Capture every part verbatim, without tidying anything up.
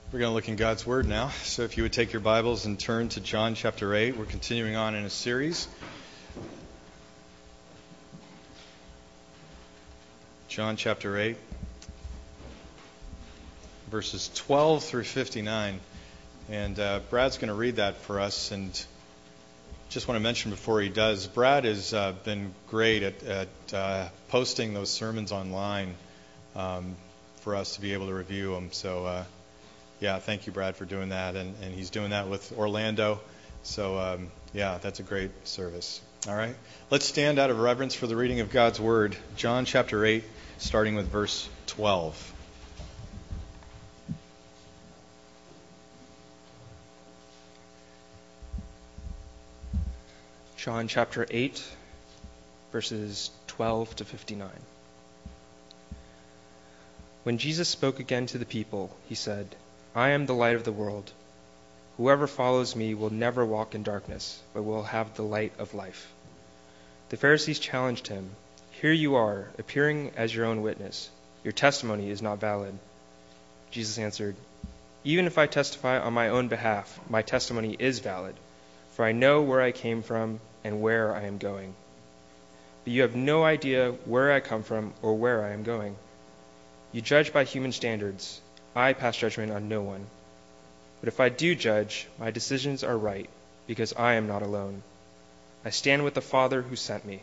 We're going to look in God's Word now. So if you would take your Bibles and turn to John chapter eight. We're continuing on in a series. John chapter eight, verses twelve through fifty-nine. And uh, Brad's going to read that for us. And just want to mention before he does, Brad has uh, been great at, at uh, posting those sermons online um, for us to be able to review them. So, uh, yeah, thank you, Brad, for doing that. And, and he's doing that with Orlando. So, um, yeah, that's a great service. All right. Let's stand out of reverence for the reading of God's Word. John chapter eight, starting with verse twelve. John chapter eight, verses twelve to fifty-nine. When Jesus spoke again to the people, he said, I am the light of the world. Whoever follows me will never walk in darkness, but will have the light of life. The Pharisees challenged him, Here you are, appearing as your own witness. Your testimony is not valid. Jesus answered, Even if I testify on my own behalf, my testimony is valid, for I know where I came from and where I am going. But you have no idea where I come from or where I am going. You judge by human standards. I pass judgment on no one. But if I do judge, my decisions are right, because I am not alone. I stand with the Father who sent me.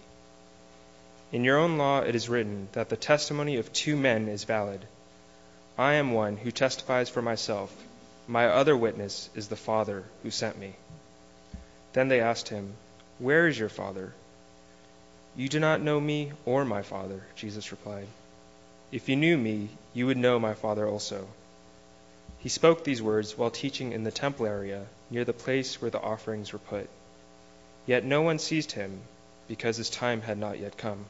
In your own law it is written that the testimony of two men is valid. I am one who testifies for myself. My other witness is the Father who sent me. Then they asked him, Where is your Father? You do not know me or my Father, Jesus replied. If you knew me, you would know my Father also. He spoke these words while teaching in the temple area near the place where the offerings were put. Yet no one seized him, because his time had not yet come.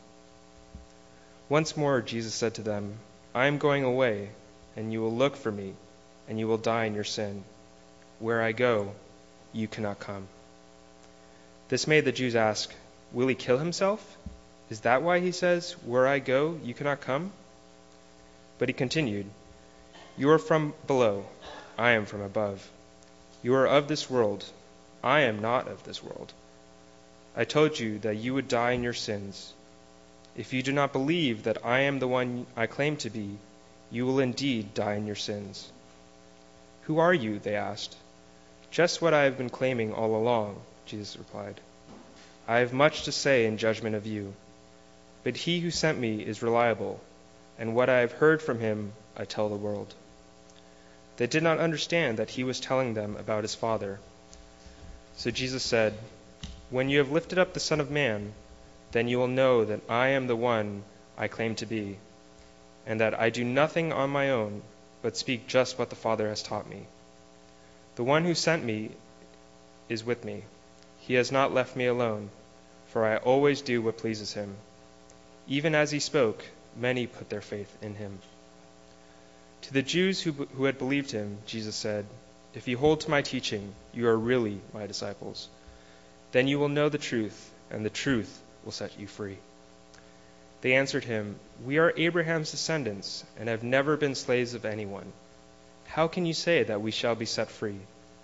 Once more Jesus said to them, I am going away, and you will look for me, and you will die in your sin. Where I go, you cannot come. This made the Jews ask, Will he kill himself? Is that why he says, Where I go, you cannot come? But he continued, You are from below, I am from above. You are of this world, I am not of this world. I told you that you would die in your sins. If you do not believe that I am the one I claim to be, you will indeed die in your sins. Who are you? They asked. Just what I have been claiming all along, Jesus replied. I have much to say in judgment of you, but he who sent me is reliable, and what I have heard from him I tell the world. They did not understand that he was telling them about his Father. So Jesus said, When you have lifted up the Son of Man, then you will know that I am the one I claim to be, and that I do nothing on my own, but speak just what the Father has taught me. The one who sent me is with me. He has not left me alone, for I always do what pleases him. Even as he spoke, many put their faith in him. To the Jews who, who had believed him, Jesus said, If you hold to my teaching, you are really my disciples. Then you will know the truth, and the truth will set you free. They answered him, We are Abraham's descendants, and have never been slaves of anyone. How can you say that we shall be set free?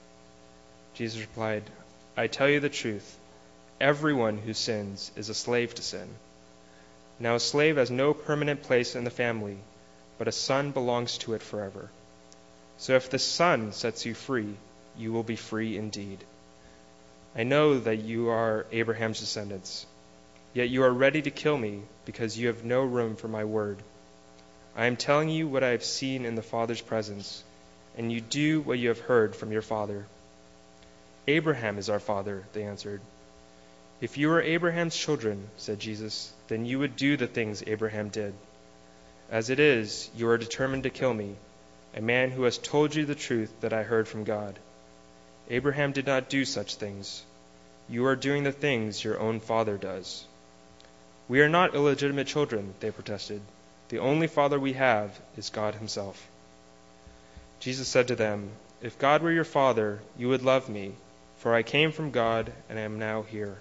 Jesus replied, I tell you the truth. Everyone who sins is a slave to sin. Now a slave has no permanent place in the family, but a son belongs to it forever. So if the Son sets you free, you will be free indeed. I know that you are Abraham's descendants, yet you are ready to kill me because you have no room for my word. I am telling you what I have seen in the Father's presence, and you do what you have heard from your father. Abraham is our father, they answered. If you were Abraham's children, said Jesus, then you would do the things Abraham did. As it is, you are determined to kill me, a man who has told you the truth that I heard from God. Abraham did not do such things. You are doing the things your own father does. We are not illegitimate children, they protested. The only father we have is God himself. Jesus said to them, If God were your father, you would love me, for I came from God and am now here.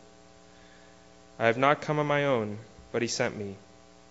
I have not come on my own, but he sent me.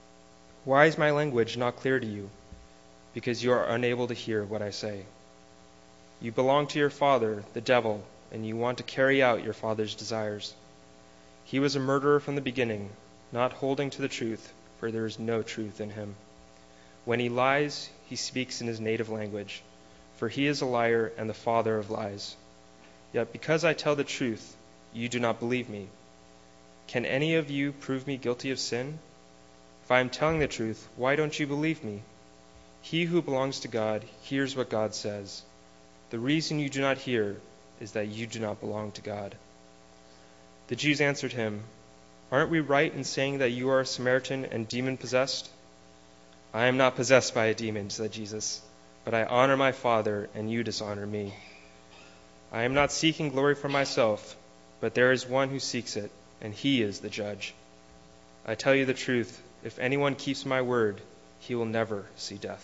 Why is my language not clear to you? Because you are unable to hear what I say. You belong to your father, the devil, and you want to carry out your father's desires. He was a murderer from the beginning, not holding to the truth, for there is no truth in him. When he lies, he speaks in his native language, for he is a liar and the father of lies. Yet because I tell the truth, you do not believe me. Can any of you prove me guilty of sin? If I am telling the truth, why don't you believe me? He who belongs to God hears what God says. The reason you do not hear is that you do not belong to God. The Jews answered him, Aren't we right in saying that you are a Samaritan and demon-possessed? I am not possessed by a demon, said Jesus, but I honor my Father, and you dishonor me. I am not seeking glory for myself, but there is one who seeks it, and he is the judge. I tell you the truth, if anyone keeps my word, he will never see death.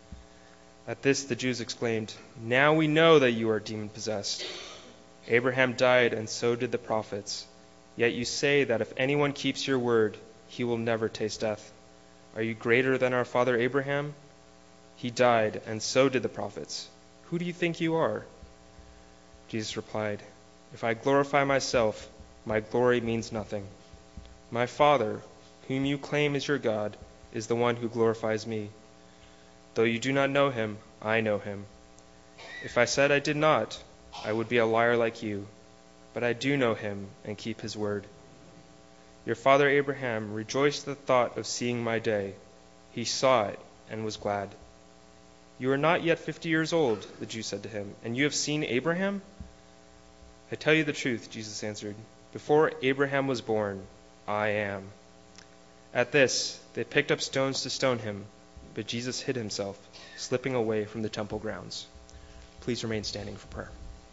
At this the Jews exclaimed, Now we know that you are demon-possessed. Abraham died, and so did the prophets. Yet you say that if anyone keeps your word, he will never taste death. Are you greater than our father Abraham? He died, and so did the prophets. Who do you think you are? Jesus replied, If I glorify myself, my glory means nothing. My Father, whom you claim is your God, is the one who glorifies me. Though you do not know him, I know him. If I said I did not, I would be a liar like you. But I do know him and keep his word. Your father Abraham rejoiced at the thought of seeing my day. He saw it and was glad. You are not yet fifty years old, the Jews said to him, and you have seen Abraham? I tell you the truth, Jesus answered. Before Abraham was born, I am. At this, they picked up stones to stone him, but Jesus hid himself, slipping away from the temple grounds. Please remain standing for prayer.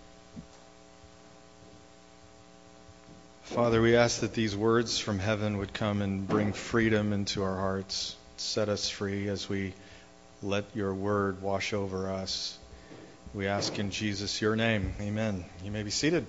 Father, we ask that these words from heaven would come and bring freedom into our hearts, set us free as we let your word wash over us. We ask in Jesus your name. Amen. You may be seated.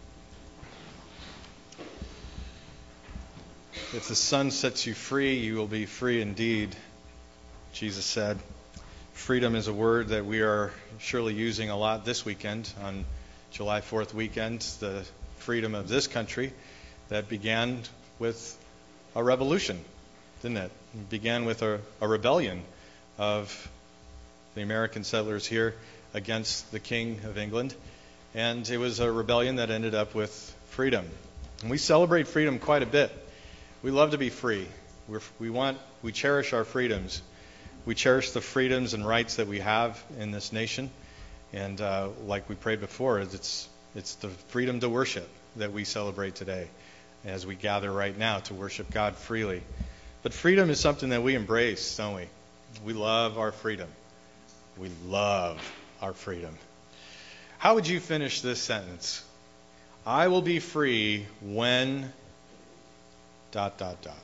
If the Son sets you free, you will be free indeed, Jesus said. Freedom is a word that we are surely using a lot this weekend, on July fourth weekend, the freedom of this country that began with a revolution, didn't it? It began with a, a rebellion of the American settlers here against the King of England. And it was a rebellion that ended up with freedom. And we celebrate freedom quite a bit. We love to be free. We're, we want, we cherish our freedoms. We cherish the freedoms and rights that we have in this nation. And uh, like we prayed before, it's it's the freedom to worship that we celebrate today as we gather right now to worship God freely. But freedom is something that we embrace, don't we? We love our freedom. We love our freedom. How would you finish this sentence? I will be free when... dot, dot, dot.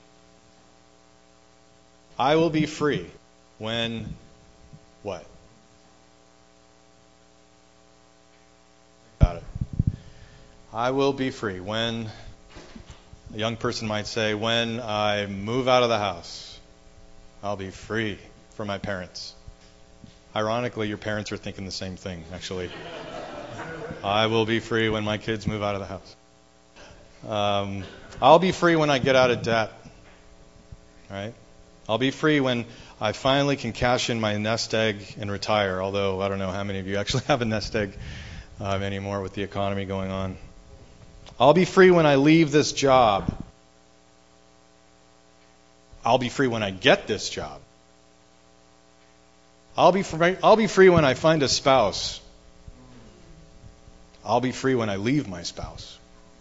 I will be free when what? Got it. I will be free when, a young person might say, when I move out of the house, I'll be free from my parents. Ironically, your parents are thinking the same thing, actually. I will be free when my kids move out of the house. Um, I'll be free when I get out of debt. Right? I'll be free when I finally can cash in my nest egg and retire, although I don't know how many of you actually have a nest egg um, anymore with the economy going on. I'll be free when I leave this job. I'll be free when I get this job. I'll be free, I'll be free when I find a spouse. I'll be free when I leave my spouse.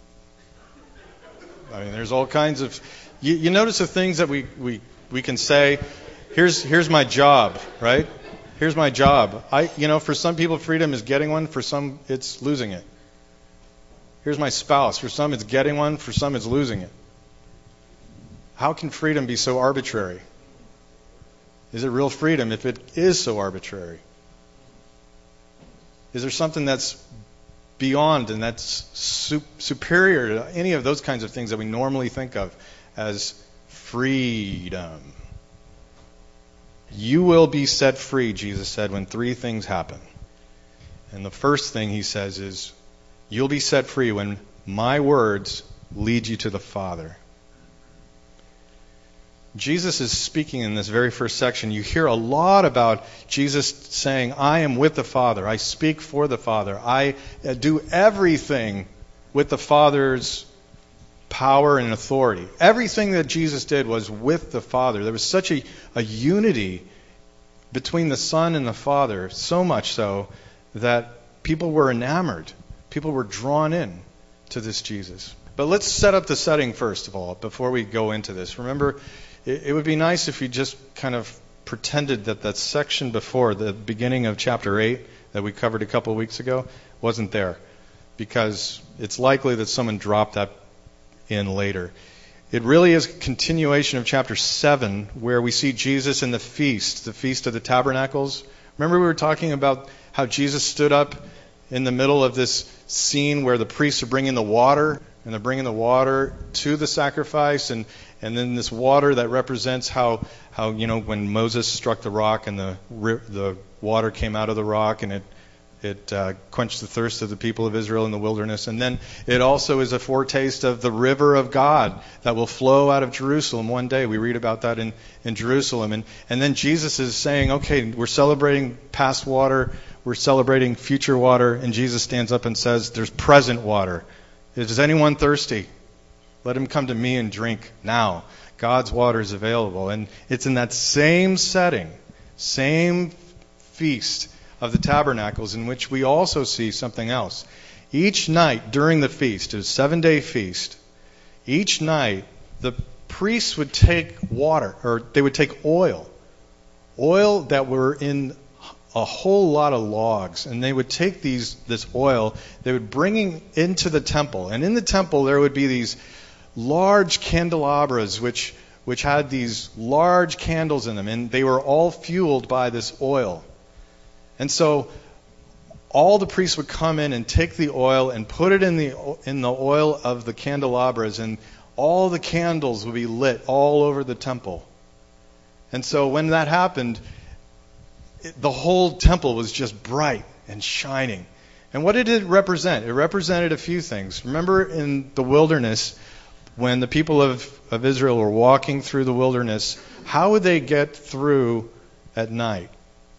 I mean, there's all kinds of... You, you notice the things that we, we, we can say, here's here's my job, right? Here's my job. I, you know, for some people, freedom is getting one. For some, it's losing it. Here's my spouse. For some, it's getting one. For some, it's losing it. How can freedom be so arbitrary? Is it real freedom if it is so arbitrary? Is there something that's beyond and that's su- superior to any of those kinds of things that we normally think of as freedom? You will be set free, Jesus said, when three things happen. And the first thing he says is, you'll be set free when my words lead you to the Father. Jesus is speaking in this very first section. You hear a lot about Jesus saying, I am with the Father. I speak for the Father. I do everything with the Father's power and authority. Everything that Jesus did was with the Father. There was such a, a unity between the Son and the Father, so much so that people were enamored. People were drawn in to this Jesus. But let's set up the setting first of all, before we go into this. Remember, it, it would be nice if you just kind of pretended that that section before, the beginning of chapter eight, that we covered a couple of weeks ago, wasn't there. Because it's likely that someone dropped that in later. It really is a continuation of chapter seven, where we see Jesus in the feast, the Feast of the Tabernacles. Remember we were talking about how Jesus stood up in the middle of this scene where the priests are bringing the water, and they're bringing the water to the sacrifice, and, and then this water that represents how, how you know, when Moses struck the rock and the the water came out of the rock, and it It uh, quenched the thirst of the people of Israel in the wilderness. And then it also is a foretaste of the river of God that will flow out of Jerusalem one day. We read about that in, in Jerusalem. And, and then Jesus is saying, okay, we're celebrating past water, we're celebrating future water. And Jesus stands up and says, there's present water. Is anyone thirsty? Let him come to me and drink now. God's water is available. And it's in that same setting, same feast of the Tabernacles, in which we also see something else. Each night during the feast, it was a seven-day feast, each night the priests would take water, or they would take oil, oil that were in a whole lot of logs, and they would take these this oil, they would bring it into the temple, and in the temple there would be these large candelabras which which had these large candles in them, and they were all fueled by this oil. And so all the priests would come in and take the oil and put it in the in the oil of the candelabras, and all the candles would be lit all over the temple. And so when that happened, it, the whole temple was just bright and shining. And what did it represent? It represented a few things. Remember in the wilderness, when the people of, of Israel were walking through the wilderness, how would they get through at night?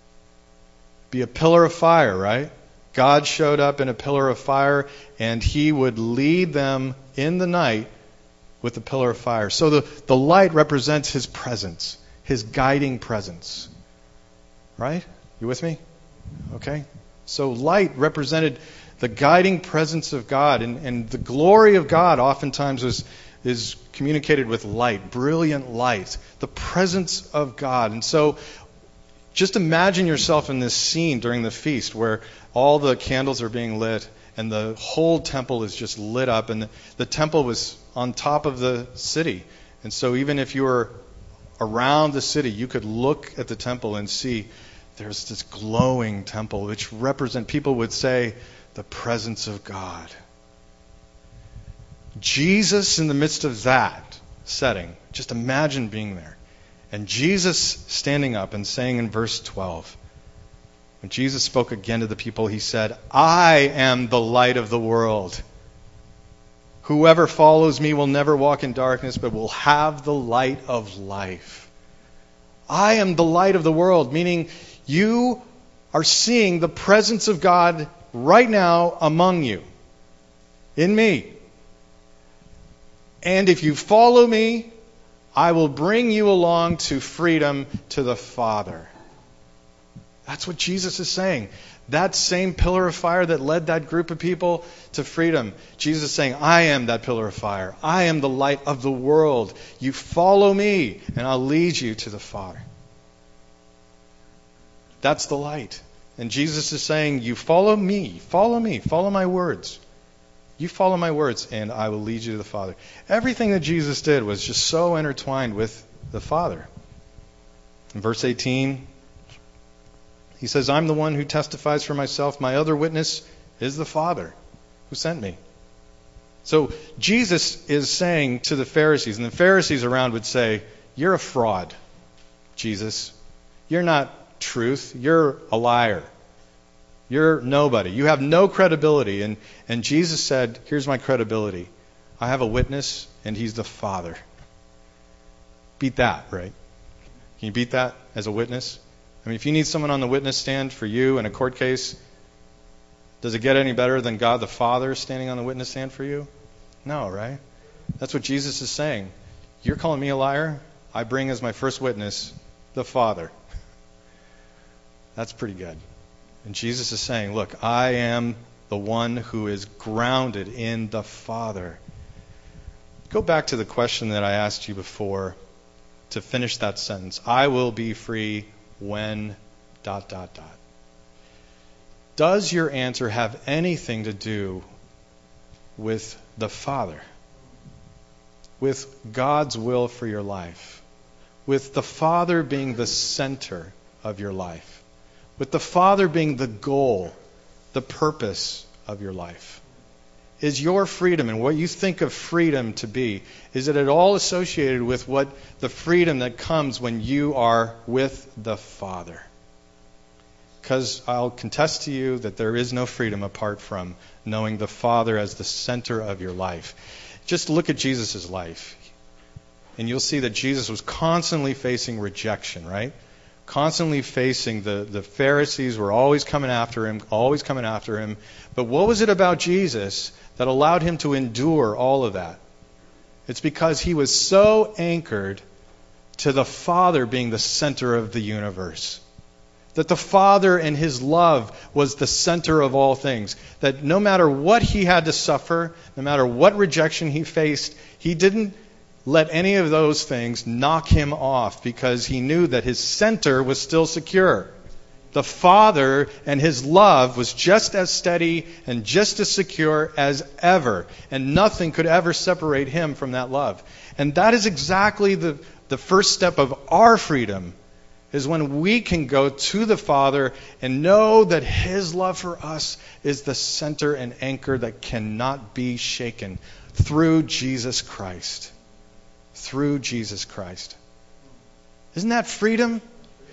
Be a pillar of fire, right? God showed up in a pillar of fire, and he would lead them in the night with the pillar of fire. So the, the light represents his presence, his guiding presence. Right? You with me? Okay. So light represented the guiding presence of God, and, and the glory of God oftentimes is, is communicated with light, brilliant light, the presence of God. And so just imagine yourself in this scene during the feast where all the candles are being lit and the whole temple is just lit up, and the, the temple was on top of the city. And so even if you were around the city, you could look at the temple and see there's this glowing temple which represent, people would say, the presence of God. Jesus in the midst of that setting, just imagine being there. And Jesus standing up and saying in verse twelve, when Jesus spoke again to the people, he said, I am the light of the world. Whoever follows me will never walk in darkness, but will have the light of life. I am the light of the world, meaning you are seeing the presence of God right now among you, in me. And if you follow me, I will bring you along to freedom, to the Father. That's what Jesus is saying. That same pillar of fire that led that group of people to freedom. Jesus is saying, I am that pillar of fire. I am the light of the world. You follow me, and I'll lead you to the Father. That's the light. And Jesus is saying, you follow me, follow me, follow my words. You follow my words, and I will lead you to the Father. Everything that Jesus did was just so intertwined with the Father. In verse eighteen, he says, I'm the one who testifies for myself. My other witness is the Father who sent me. So Jesus is saying to the Pharisees, and the Pharisees around would say, you're a fraud, Jesus. You're not truth. You're a liar. You're nobody. You have no credibility. And, and Jesus said, here's my credibility. I have a witness, and he's the Father. Beat that, right? Can you beat that as a witness? I mean, if you need someone on the witness stand for you in a court case, does it get any better than God the Father standing on the witness stand for you? No, right? That's what Jesus is saying. You're calling me a liar? I bring as my first witness the Father. That's pretty good. And Jesus is saying, look, I am the one who is grounded in the Father. Go back to the question that I asked you before to finish that sentence. I will be free when dot, dot, dot. Does your answer have anything to do with the Father? With God's will for your life? With the Father being the center of your life? With the Father being the goal, the purpose of your life? Is your freedom and what you think of freedom to be, is it at all associated with what the freedom that comes when you are with the Father? Because I'll contest to you that there is no freedom apart from knowing the Father as the center of your life. Just look at Jesus' life, and you'll see that Jesus was constantly facing rejection, right? Constantly facing the, the Pharisees were always coming after him, always coming after him. But what was it about Jesus that allowed him to endure all of that? It's because he was so anchored to the Father being the center of the universe. That the Father and his love was the center of all things. That no matter what he had to suffer, no matter what rejection he faced, he didn't let any of those things knock him off because he knew that his center was still secure. The Father and his love was just as steady and just as secure as ever. And nothing could ever separate him from that love. And that is exactly the, the first step of our freedom, is when we can go to the Father and know that his love for us is the center and anchor that cannot be shaken through Jesus Christ. Through Jesus Christ. Isn't that freedom?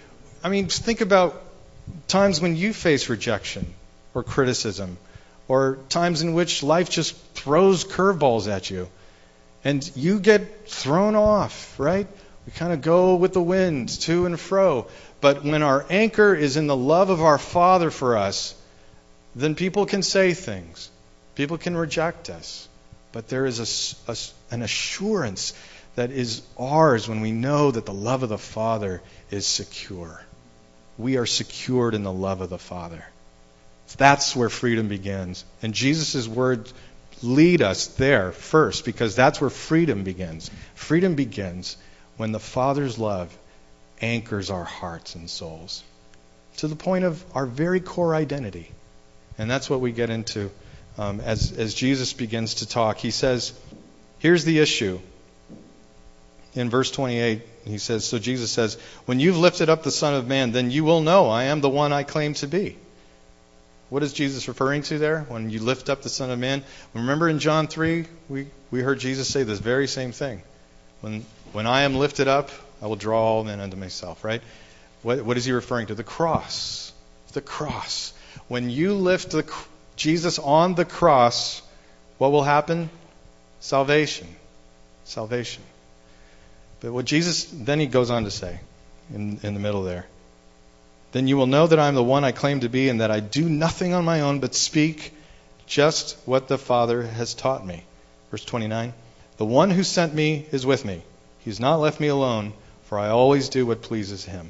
I mean, think about times when you face rejection or criticism, or times in which life just throws curveballs at you and you get thrown off, right? We kind of go with the wind to and fro. But when our anchor is in the love of our Father for us, then people can say things. People can reject us. But there is a, a, an assurance that is ours when we know that the love of the Father is secure. We are secured in the love of the Father. That's where freedom begins. And Jesus' words lead us there first, because that's where freedom begins. Freedom begins when the Father's love anchors our hearts and souls to the point of our very core identity. And that's what we get into um, as, as Jesus begins to talk. He says, here's the issue. In verse twenty-eight, he says, so Jesus says, when you've lifted up the Son of Man, then you will know I am the one I claim to be. What is Jesus referring to there? When you lift up the Son of Man? Remember in John three, we, we heard Jesus say this very same thing. When when I am lifted up, I will draw all men unto myself, right? What, what is he referring to? The cross. The cross. When you lift the, Jesus on the cross, what will happen? Salvation. Salvation. But what Jesus, then he goes on to say, in, in the middle there, then you will know that I am the one I claim to be, and that I do nothing on my own, but speak just what the Father has taught me. Verse twenty-nine, the one who sent me is with me. He's not left me alone, for I always do what pleases him.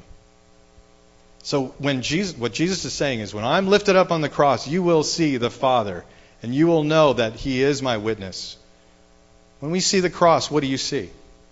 So when Jesus, what Jesus is saying is, when I'm lifted up on the cross, you will see the Father, and you will know that he is my witness. When we see the cross, what do you see?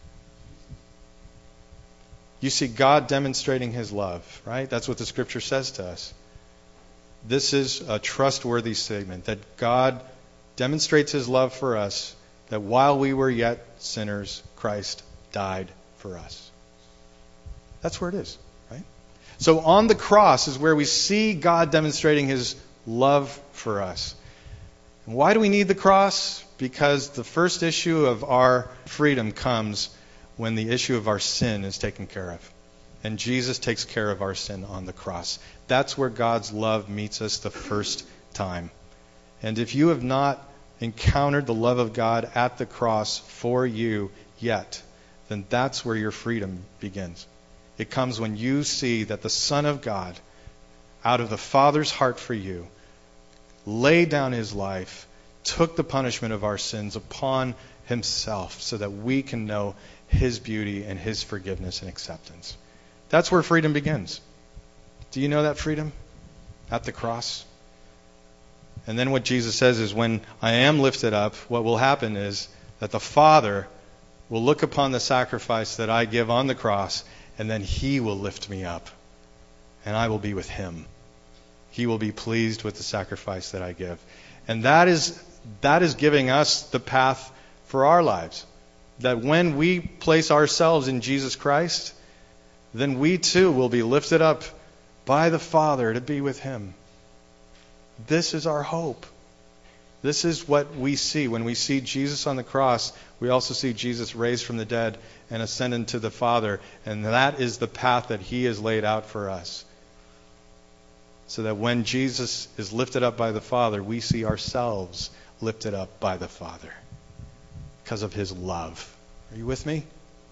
You see God demonstrating his love, right? That's what the Scripture says to us. This is a trustworthy statement, that God demonstrates his love for us, that while we were yet sinners, Christ died for us. That's where it is, right? So on the cross is where we see God demonstrating his love for us. And why do we need the cross? Because the first issue of our freedom comes when the issue of our sin is taken care of. And Jesus takes care of our sin on the cross. That's where God's love meets us the first time. And if you have not encountered the love of God at the cross for you yet, then that's where your freedom begins. It comes when you see that the Son of God, out of the Father's heart for you, laid down his life, took the punishment of our sins upon himself so that we can know his beauty and his forgiveness and acceptance. That's where freedom begins. Do you know that freedom? At the cross. And then what Jesus says is, when I am lifted up, what will happen is that the Father will look upon the sacrifice that I give on the cross, and then he will lift me up, and I will be with him. He will be pleased with the sacrifice that I give. And that is that is giving us the path for our lives. That when we place ourselves in Jesus Christ, then we too will be lifted up by the Father to be with him. This is our hope. This is what we see. When we see Jesus on the cross, we also see Jesus raised from the dead and ascended to the Father. And that is the path that he has laid out for us. So that when Jesus is lifted up by the Father, we see ourselves lifted up by the Father because of his love. Are you with me?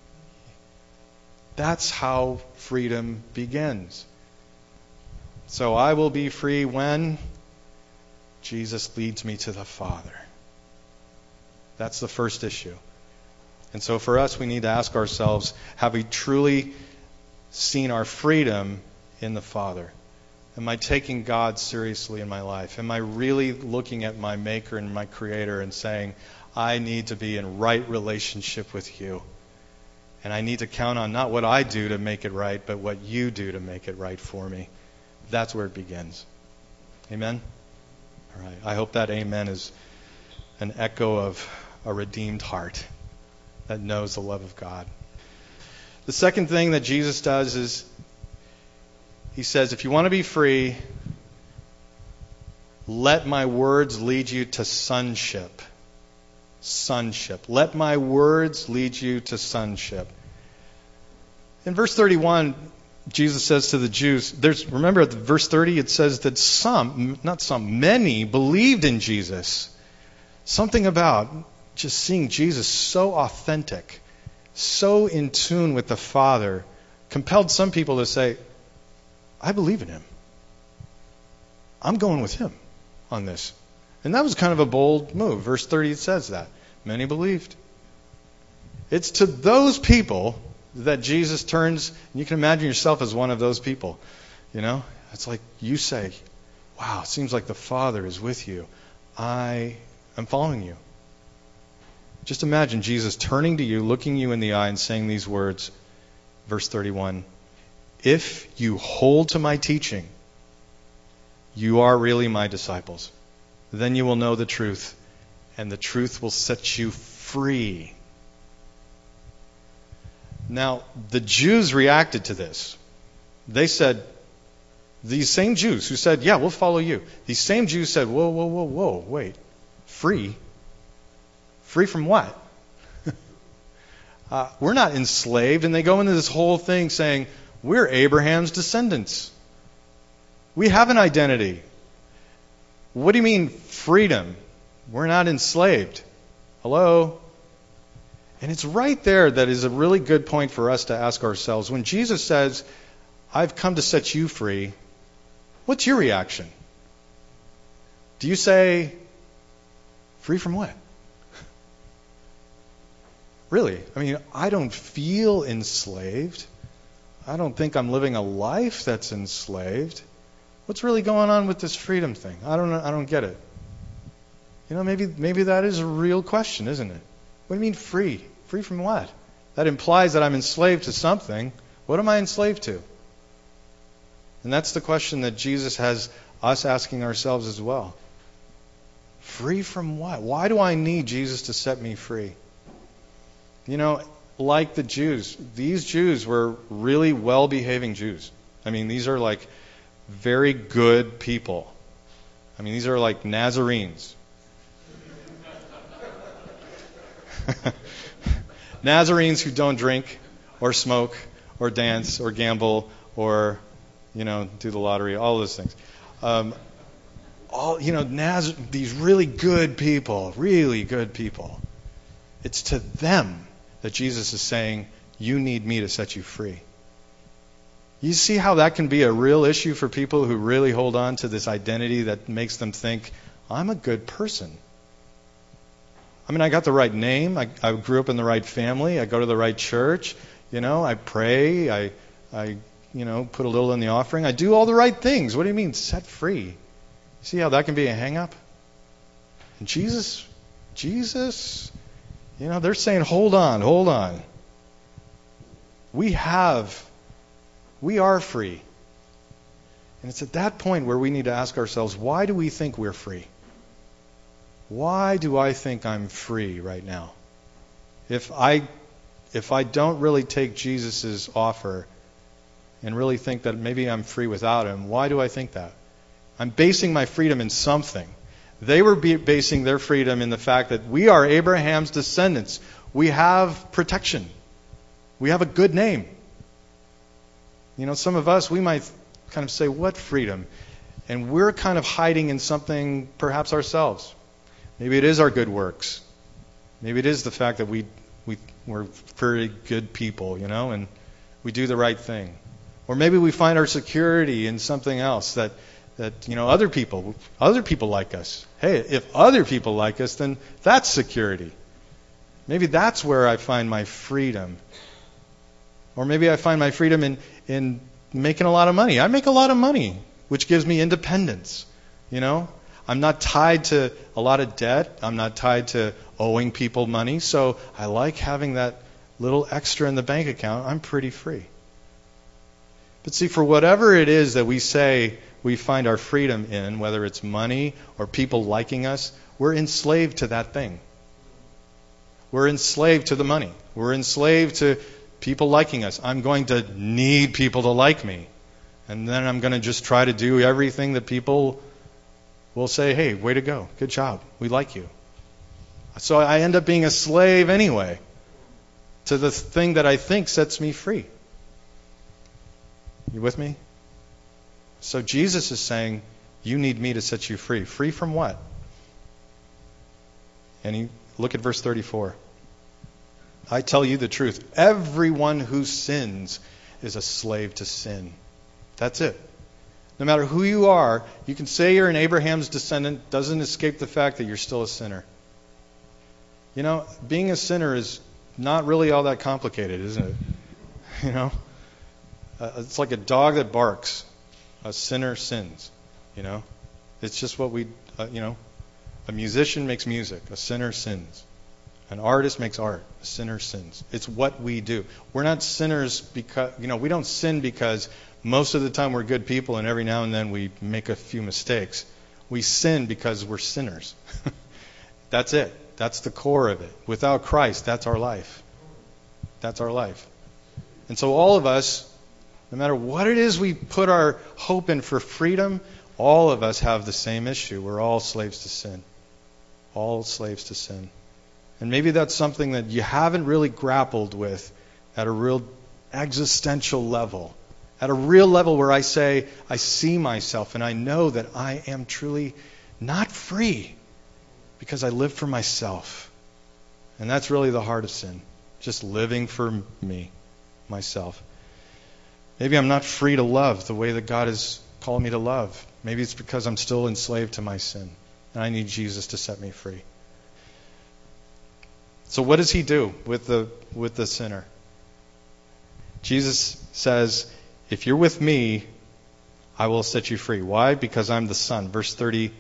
That's how freedom begins. So I will be free when Jesus leads me to the Father. That's the first issue. And so for us, we need to ask ourselves, have we truly seen our freedom in the Father? Am I taking God seriously in my life? Am I really looking at my Maker and my Creator and saying, I need to be in right relationship with you? And I need to count on not what I do to make it right, but what you do to make it right for me. That's where it begins. Amen? All right. I hope that amen is an echo of a redeemed heart that knows the love of God. The second thing that Jesus does is he says, if you want to be free, let my words lead you to sonship. Sonship. Let my words lead you to sonship. In verse thirty-one, Jesus says to the Jews, there's, remember at verse thirty, it says that some, not some, many believed in Jesus. Something about just seeing Jesus so authentic, so in tune with the Father, compelled some people to say, I believe in him. I'm going with him on this. And that was kind of a bold move. Verse thirty, it says that. Many believed. It's to those people that Jesus turns, and you can imagine yourself as one of those people. You know? It's like you say, wow, it seems like the Father is with you. I am following you. Just imagine Jesus turning to you, looking you in the eye, and saying these words. Verse thirty-one, if you hold to my teaching, you are really my disciples. Then you will know the truth, and the truth will set you free. Now, the Jews reacted to this. They said, these same Jews who said, yeah, we'll follow you. These same Jews said, whoa, whoa, whoa, whoa, wait. Free? Free from what? uh, we're not enslaved. And they go into this whole thing saying, we're Abraham's descendants. We have an identity. What do you mean freedom? We're not enslaved. Hello? And it's right there that is a really good point for us to ask ourselves. When Jesus says, I've come to set you free, what's your reaction? Do you say, free from what? Really? I mean, I don't feel enslaved. I don't think I'm living a life that's enslaved. What's really going on with this freedom thing? I don't know. I don't get it. You know, maybe maybe that is a real question, isn't it? What do you mean free? Free from what? That implies that I'm enslaved to something. What am I enslaved to? And that's the question that Jesus has us asking ourselves as well. Free from what? Why do I need Jesus to set me free? You know, like the Jews, these Jews were really well-behaving Jews. I mean, these are like very good people. I mean, these are like Nazarenes. Nazarenes who don't drink or smoke or dance or gamble or, you know, do the lottery, all those things. Um, all, you know, Naz- these really good people, really good people. It's to them that Jesus is saying, you need me to set you free. You see how that can be a real issue for people who really hold on to this identity that makes them think, I'm a good person. I mean, I got the right name. I, I grew up in the right family. I go to the right church. You know, I pray. I, I, you know, put a little in the offering. I do all the right things. What do you mean, set free? See how that can be a hang-up? And Jesus, Jesus, you know, they're saying, hold on, hold on. We have, we are free. And it's at that point where we need to ask ourselves, why do we think we're free? Why do I think I'm free right now? If I if I don't really take Jesus' offer and really think that maybe I'm free without him, why do I think that? I'm basing my freedom in something. They were basing their freedom in the fact that we are Abraham's descendants. We have protection. We have a good name. You know, some of us, we might kind of say, what freedom? And we're kind of hiding in something perhaps ourselves. Maybe it is our good works. Maybe it is the fact that we, we, we're very good people, you know, and we do the right thing. Or maybe we find our security in something else that, that you know, other people, other people like us. Hey, if other people like us, then that's security. Maybe that's where I find my freedom. Or maybe I find my freedom in, in making a lot of money. I make a lot of money, which gives me independence, you know. I'm not tied to a lot of debt. I'm not tied to owing people money. So I like having that little extra in the bank account. I'm pretty free. But see, for whatever it is that we say we find our freedom in, whether it's money or people liking us, we're enslaved to that thing. We're enslaved to the money. We're enslaved to people liking us. I'm going to need people to like me. And then I'm going to just try to do everything that people will say, hey, way to go. Good job. We like you. So I end up being a slave anyway to the thing that I think sets me free. You with me? So Jesus is saying, you need me to set you free. Free from what? And you look at verse thirty-four. I tell you the truth. Everyone who sins is a slave to sin. That's it. No matter who you are, you can say you're an Abraham's descendant, doesn't escape the fact that you're still a sinner. You know, being a sinner is not really all that complicated, isn't it? You know, uh, it's like a dog that barks. A sinner sins. You know, it's just what we, uh, you know, a musician makes music. A sinner sins. An artist makes art. A sinner sins. It's what we do. We're not sinners because, you know, we don't sin because most of the time we're good people and every now and then we make a few mistakes. We sin because we're sinners. That's it. That's the core of it. Without Christ, that's our life. That's our life. And so all of us, no matter what it is we put our hope in for freedom, all of us have the same issue. We're all slaves to sin. All slaves to sin. And maybe that's something that you haven't really grappled with at a real existential level. At a real level where I say, I see myself and I know that I am truly not free because I live for myself. And that's really the heart of sin. Just living for me, myself. Maybe I'm not free to love the way that God has called me to love. Maybe it's because I'm still enslaved to my sin. And I need Jesus to set me free. So what does he do with the with the sinner? Jesus says, if you're with me, I will set you free. Why? Because I'm the Son. Verse thirty-five.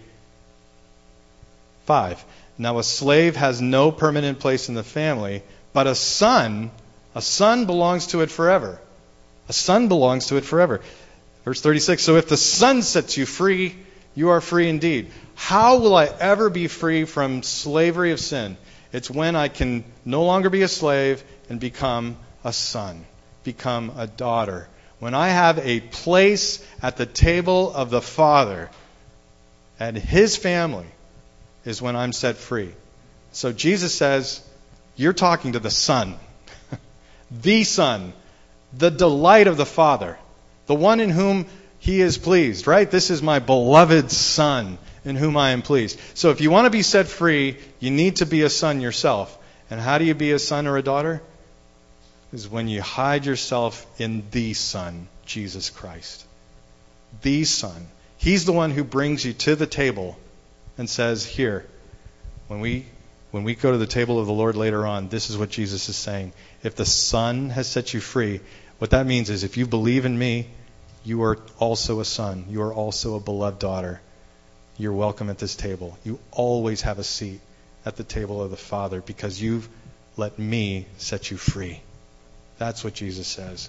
Now a slave has no permanent place in the family, but a son, a son belongs to it forever. A son belongs to it forever. Verse thirty-six, so if the Son sets you free, you are free indeed. How will I ever be free from slavery of sin? It's when I can no longer be a slave and become a son, become a daughter. When I have a place at the table of the Father and His family is when I'm set free. So Jesus says, you're talking to the Son, the Son, The delight of the Father. The one in whom He is pleased, right? This is my beloved Son in whom I am pleased. So if you want to be set free, you need to be a son yourself. And how do you be a son or a daughter? Is when you hide yourself in the Son, Jesus Christ. The Son. He's the one who brings you to the table and says, here, when we when we go to the table of the Lord later on, this is what Jesus is saying. If the Son has set you free, what that means is if you believe in me, you are also a son. You are also a beloved daughter. You're welcome at this table. You always have a seat at the table of the Father because you've let me set you free. That's what Jesus says.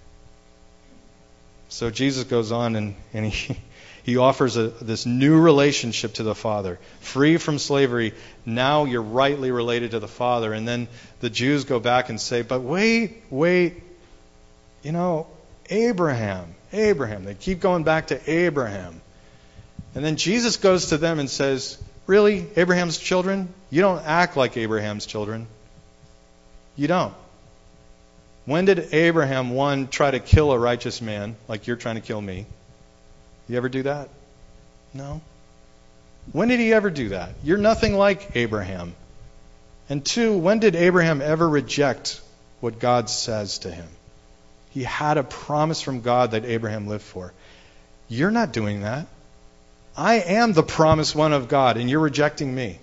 So Jesus goes on and, and he, he offers a, this new relationship to the Father. Free from slavery, now you're rightly related to the Father. And then the Jews go back and say, but wait, wait, you know, Abraham, Abraham. They keep going back to Abraham. And then Jesus goes to them and says, really, Abraham's children? You don't act like Abraham's children. You don't. When did Abraham, one, try to kill a righteous man like you're trying to kill me? You ever do that? No. When did he ever do that? You're nothing like Abraham. And two, when did Abraham ever reject what God says to him? He had a promise from God that Abraham lived for. You're not doing that. I am the promised one of God, and you're rejecting me.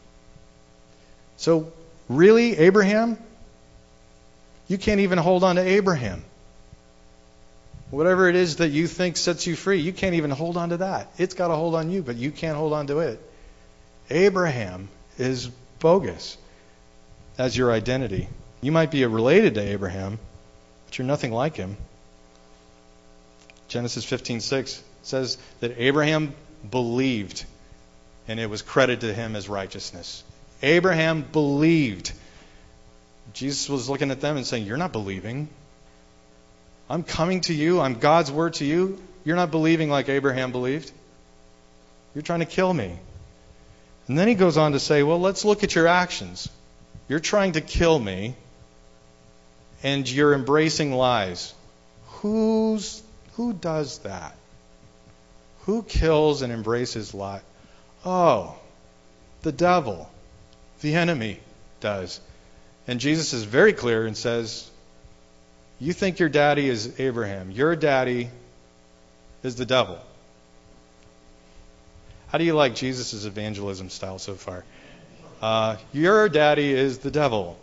So, really, Abraham? You can't even hold on to Abraham. Whatever it is that you think sets you free, you can't even hold on to that. It's got a hold on you, but you can't hold on to it. Abraham is bogus as your identity. You might be related to Abraham, but you're nothing like him. Genesis fifteen six says that Abraham believed, and it was credited to him as righteousness. Abraham believed. Jesus was looking at them and saying, you're not believing. I'm coming to you. I'm God's word to you. You're not believing like Abraham believed. You're trying to kill me. And then he goes on to say, well, let's look at your actions. You're trying to kill me, and you're embracing lies. Who's who does that? Who kills and embraces lies? Oh, the devil, the enemy does. And Jesus is very clear and says, you think your daddy is Abraham. Your daddy is the devil. How do you like Jesus' evangelism style so far? Uh, your daddy is the devil.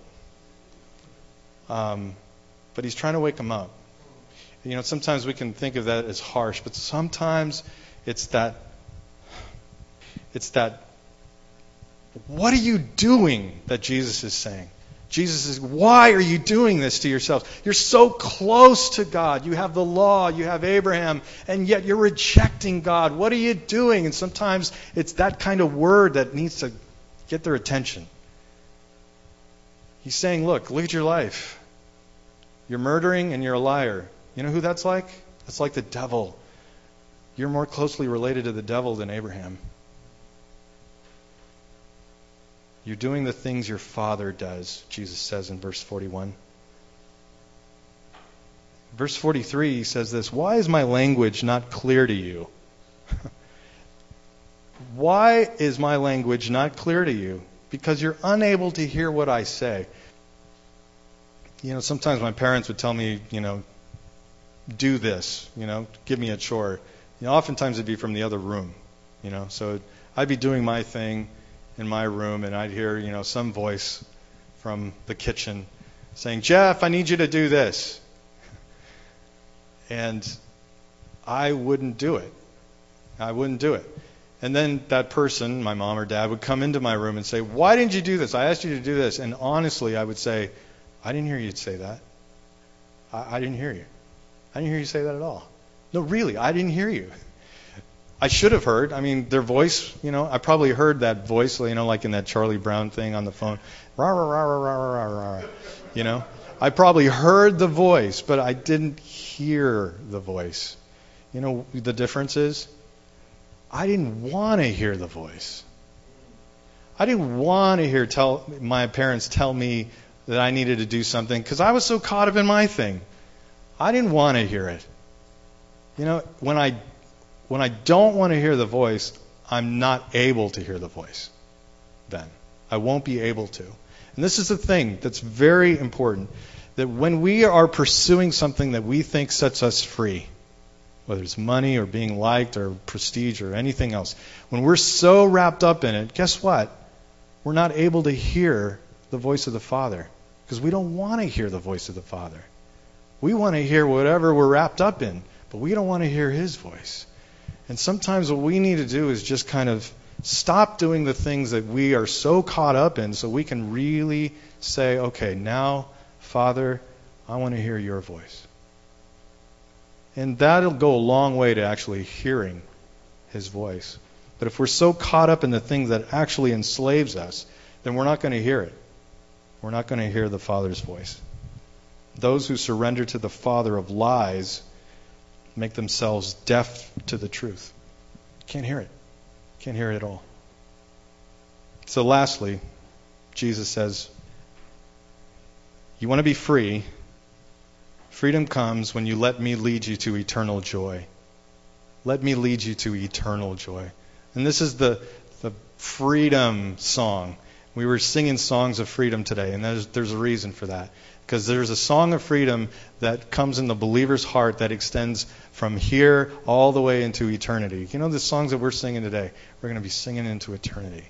Um, but he's trying to wake him up. You know, sometimes we can think of that as harsh, but sometimes it's that, it's that, what are you doing that Jesus is saying? Jesus says, why are you doing this to yourselves? You're so close to God. You have the law, you have Abraham, and yet you're rejecting God. What are you doing? And sometimes it's that kind of word that needs to get their attention. He's saying, look, look at your life. You're murdering and you're a liar. You know who that's like? That's like the devil. You're more closely related to the devil than Abraham. You're doing the things your father does, Jesus says in verse forty-one. Verse forty-three, he says this, why is my language not clear to you? Why is my language not clear to you? Because you're unable to hear what I say. You know, sometimes my parents would tell me, you know, do this, you know, give me a chore. You know, oftentimes it'd be from the other room, you know. So I'd be doing my thing in my room, and I'd hear, you know, some voice from the kitchen saying, Jeff, I need you to do this. And I wouldn't do it. I wouldn't do it. And then that person, my mom or dad, would come into my room and say, why didn't you do this? I asked you to do this. And honestly, I would say, I didn't hear you say that. I, I didn't hear you. I didn't hear you say that at all. No, really, I didn't hear you. I should have heard. I mean, their voice, you know, I probably heard that voice, you know, like in that Charlie Brown thing on the phone. Rah, rah, rah, rah, rah, rah, rah. You know, I probably heard the voice, but I didn't hear the voice. You know, the difference is, I didn't want to hear the voice. I didn't want to hear tell my parents tell me that I needed to do something because I was so caught up in my thing. I didn't want to hear it. You know, when I when I don't want to hear the voice, I'm not able to hear the voice then. I won't be able to. And this is the thing that's very important, that when we are pursuing something that we think sets us free, whether it's money or being liked or prestige or anything else, when we're so wrapped up in it, guess what? We're not able to hear the voice of the Father because we don't want to hear the voice of the Father. We want to hear whatever we're wrapped up in, but we don't want to hear His voice. And sometimes what we need to do is just kind of stop doing the things that we are so caught up in so we can really say, okay, now, Father, I want to hear your voice. And that'll go a long way to actually hearing His voice. But if we're so caught up in the things that actually enslaves us, then we're not going to hear it. We're not going to hear the Father's voice. Those who surrender to the father of lies make themselves deaf to the truth. Can't hear it. Can't hear it at all. So lastly, Jesus says, you want to be free. Freedom comes when you let me lead you to eternal joy. Let me lead you to eternal joy. And this is the, the freedom song. We were singing songs of freedom today, and there's, there's a reason for that. Because there's a song of freedom that comes in the believer's heart that extends from here all the way into eternity. You know the songs that we're singing today? We're going to be singing into eternity.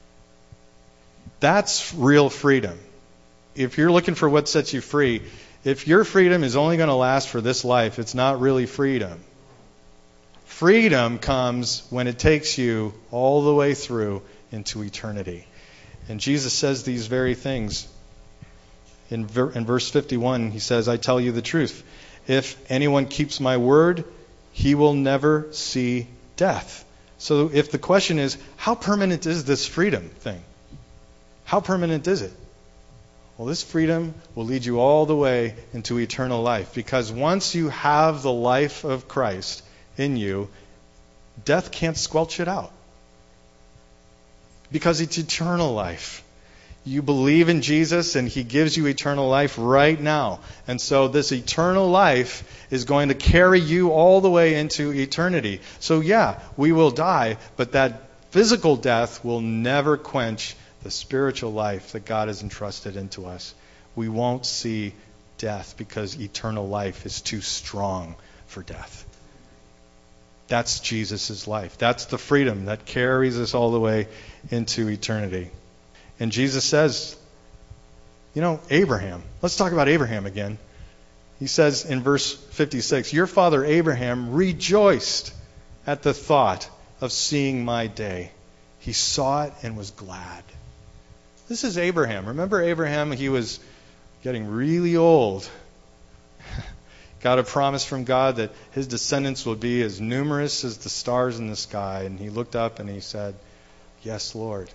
That's real freedom. If you're looking for what sets you free, if your freedom is only going to last for this life, it's not really freedom. Freedom comes when it takes you all the way through into eternity. And Jesus says these very things. In, ver- in verse fifty-one, he says, I tell you the truth. If anyone keeps my word, he will never see death. So if the question is, how permanent is this freedom thing? How permanent is it? Well, this freedom will lead you all the way into eternal life. Because once you have the life of Christ in you, death can't squelch it out. Because it's eternal life. You believe in Jesus and He gives you eternal life right now. And so this eternal life is going to carry you all the way into eternity. So yeah, we will die, but that physical death will never quench the spiritual life that God has entrusted into us. We won't see death because eternal life is too strong for death. That's Jesus' life. That's the freedom that carries us all the way into eternity. And Jesus says, you know, Abraham. Let's talk about Abraham again. He says in verse fifty-six, your father Abraham rejoiced at the thought of seeing my day. He saw it and was glad. This is Abraham. Remember Abraham? He was getting really old. Got a promise from God that his descendants would be as numerous as the stars in the sky. And he looked up and he said, yes, Lord.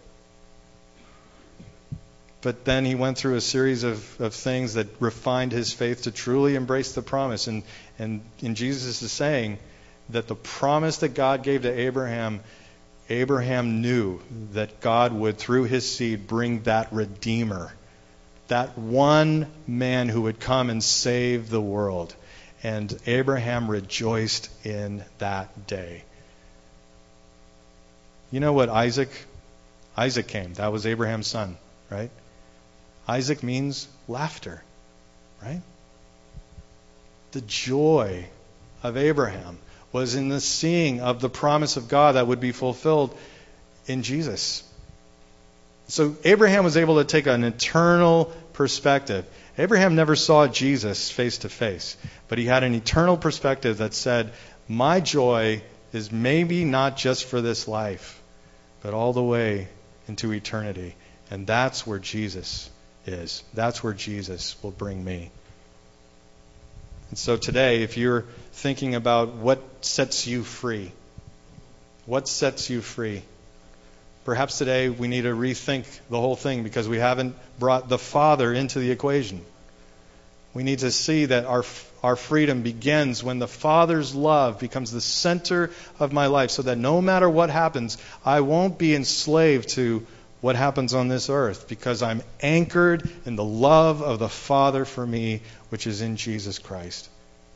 But then he went through a series of, of things that refined his faith to truly embrace the promise. And, and, and Jesus is saying that the promise that God gave to Abraham, Abraham knew that God would, through his seed, bring that Redeemer, that one man who would come and save the world. And Abraham rejoiced in that day. You know what Isaac? Isaac came. That was Abraham's son, right? Isaac means laughter, right? The joy of Abraham was in the seeing of the promise of God that would be fulfilled in Jesus. So Abraham was able to take an eternal perspective. Abraham never saw Jesus face to face, but he had an eternal perspective that said, my joy is maybe not just for this life, but all the way into eternity. And that's where Jesus is. That's where Jesus will bring me. And so today, if you're thinking about what sets you free, what sets you free? Perhaps today we need to rethink the whole thing because we haven't brought the Father into the equation. We need to see that our our freedom begins when the Father's love becomes the center of my life so that no matter what happens, I won't be enslaved to what happens on this earth because I'm anchored in the love of the Father for me, which is in Jesus Christ.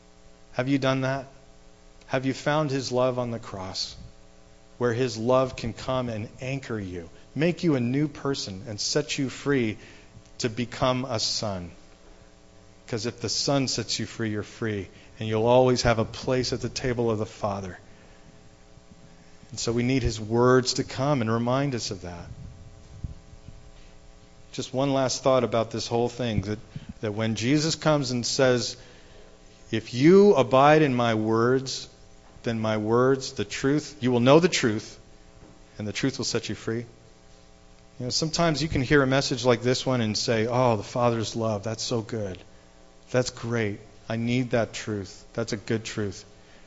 Have you done that? Have you found his love on the cross, where his love can come and anchor you, make you a new person, and set you free to become a son? Because if the Son sets you free, you're free. And you'll always have a place at the table of the Father. And so we need his words to come and remind us of that. Just one last thought about this whole thing. That, that when Jesus comes and says, if you abide in my words, then my words, the truth, you will know the truth, and the truth will set you free. You know, sometimes you can hear a message like this one and say, oh, the Father's love, that's so good. That's great. I need that truth. That's a good truth.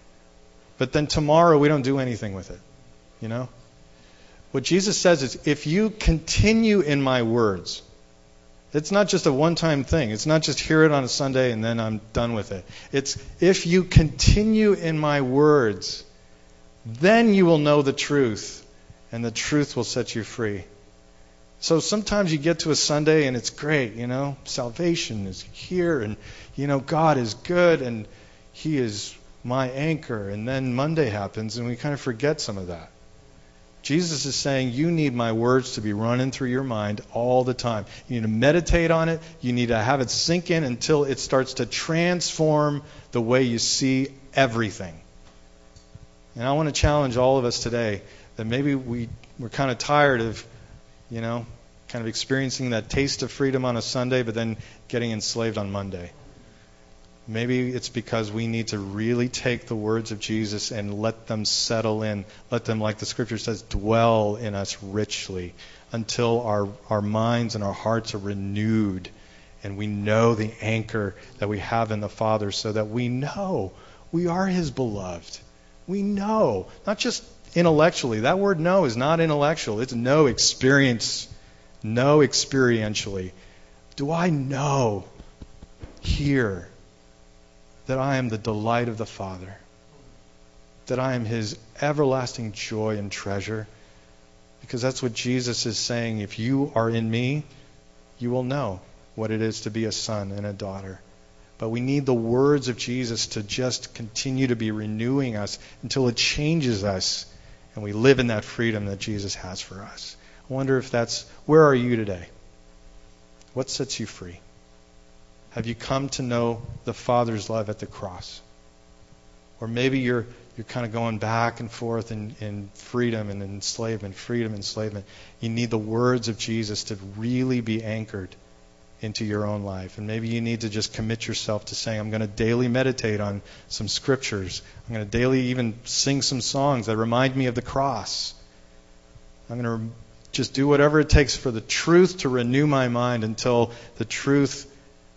But then tomorrow we don't do anything with it. You know? What Jesus says is, if you continue in my words, it's not just a one-time thing. It's not just hear it on a Sunday and then I'm done with it. It's, if you continue in my words, then you will know the truth, and the truth will set you free. So sometimes you get to a Sunday and it's great, you know, salvation is here, and, you know, God is good and he is my anchor. And then Monday happens and we kind of forget some of that. Jesus is saying you need my words to be running through your mind all the time. You need to meditate on it. You need to have it sink in until it starts to transform the way you see everything. And I want to challenge all of us today that maybe we, we're kind of tired of, you know, kind of experiencing that taste of freedom on a Sunday, but then getting enslaved on Monday. Maybe it's because we need to really take the words of Jesus and let them settle in. Let them, like the scripture says, dwell in us richly until our, our minds and our hearts are renewed and we know the anchor that we have in the Father, so that we know we are his beloved. We know, not just intellectually. That word know is not intellectual. It's know experience. Know experientially. Do I know here that I am the delight of the Father? That I am his everlasting joy and treasure? Because that's what Jesus is saying. If you are in me, you will know what it is to be a son and a daughter. But we need the words of Jesus to just continue to be renewing us until it changes us and we live in that freedom that Jesus has for us. I wonder if that's, where are you today? What sets you free? Have you come to know the Father's love at the cross? Or maybe you're you're kind of going back and forth in, in freedom and enslavement, freedom and enslavement. You need the words of Jesus to really be anchored into your own life. And maybe you need to just commit yourself to saying, I'm going to daily meditate on some scriptures. I'm going to daily even sing some songs that remind me of the cross. I'm going to just do whatever it takes for the truth to renew my mind until the truth,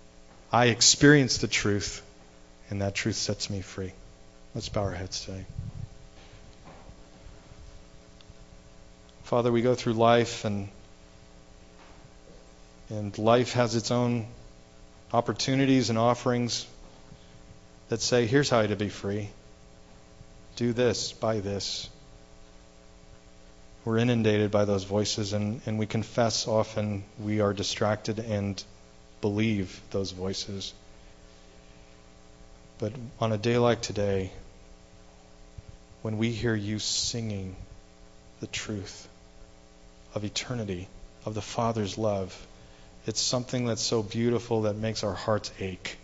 I experience the truth, and that truth sets me free. Let's bow our heads today. Father, we go through life, and and life has its own opportunities and offerings that say, here's how to be free. Do this, buy this. We're inundated by those voices, and, and we confess often we are distracted and believe those voices. But on a day like today, when we hear you singing the truth of eternity, of the Father's love, it's something that's so beautiful that makes our hearts ache.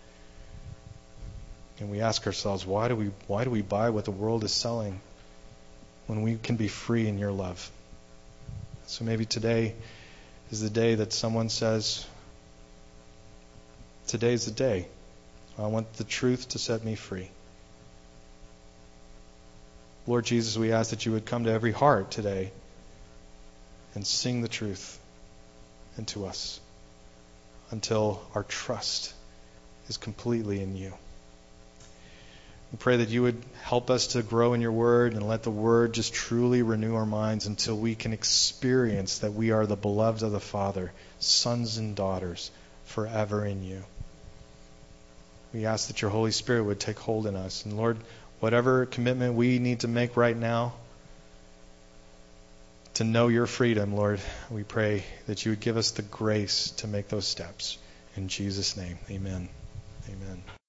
And we ask ourselves, why do we why do we buy what the world is selling when we can be free in your love? So maybe today is the day that someone says, today's the day. I want the truth to set me free. Lord Jesus, we ask that you would come to every heart today and sing the truth into us until our trust is completely in you. We pray that you would help us to grow in your word and let the word just truly renew our minds until we can experience that we are the beloved of the Father, sons and daughters, forever in you. We ask that your Holy Spirit would take hold in us. And Lord, whatever commitment we need to make right now to know your freedom, Lord, we pray that you would give us the grace to make those steps. In Jesus' name, amen. Amen.